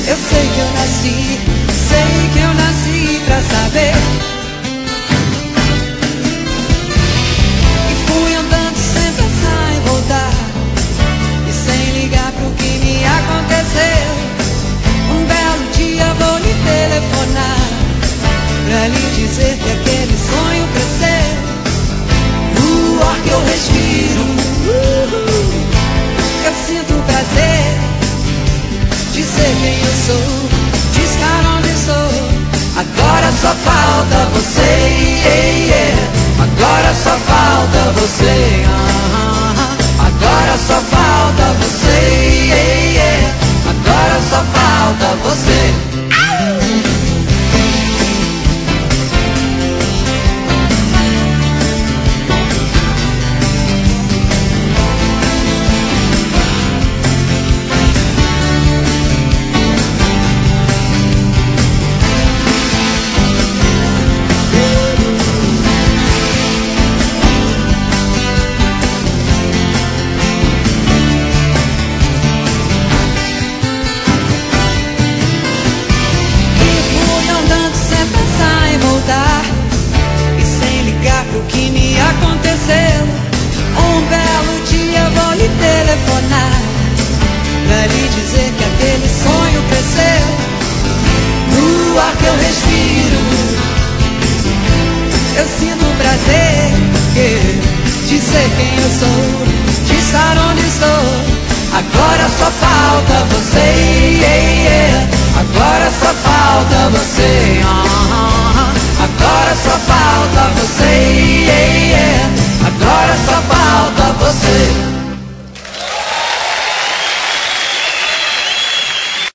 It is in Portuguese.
Eu sei que eu nasci pra saber. E fui andando sem pensar em voltar, e sem ligar pro que me aconteceu. Um belo dia vou lhe telefonar, pra lhe dizer que aquele sonho cresceu. No ar que eu respiro, eu sinto prazer de ser quem eu sou, de estar onde sou. Agora só falta você, agora só falta você, agora só falta você, agora só falta você.